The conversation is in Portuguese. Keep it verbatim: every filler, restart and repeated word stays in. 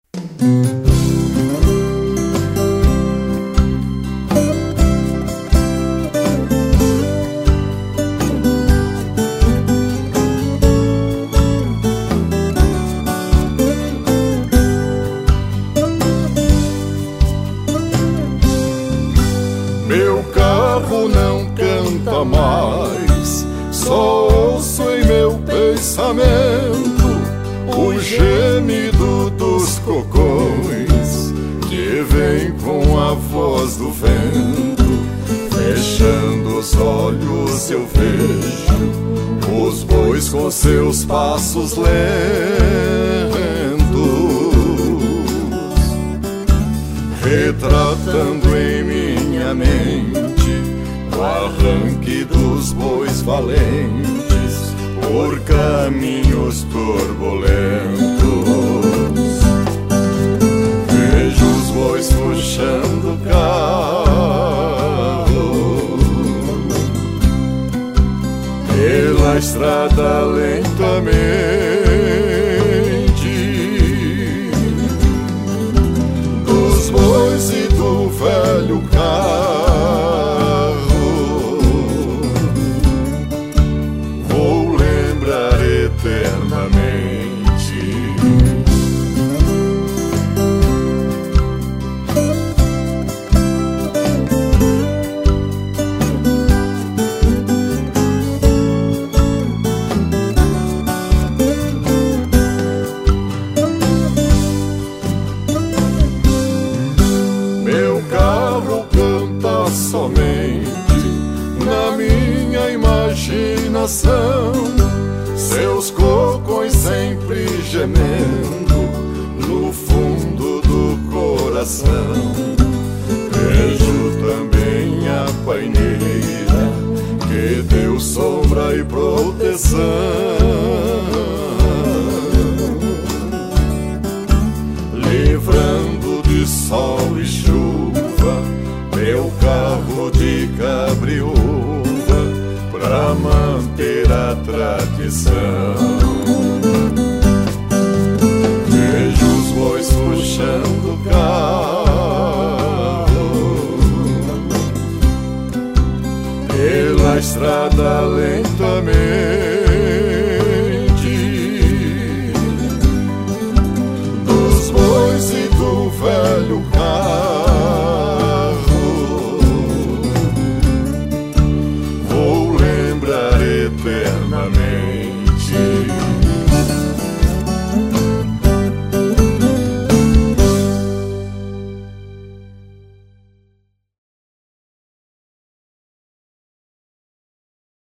Meu carro não canta mais, só ouço em meu pensamento o gemido dos cocões que vem com a voz do vento. Fechando os olhos eu vejo os bois com seus passos lentos, retratando em minha mente o arranque dos bois valentes por caminhos turbulentos. Vejo os bois puxando o carro pela estrada lentamente, dos bois e do velho carro vou lembrar eternamente. Meu carro canta somente na minha imaginação, seus cocões sempre gemendo no fundo do coração. Vejo também a paineira que deu sombra e proteção, livrando de sol e chuva meu carro de cabriúva pra manter a tradição.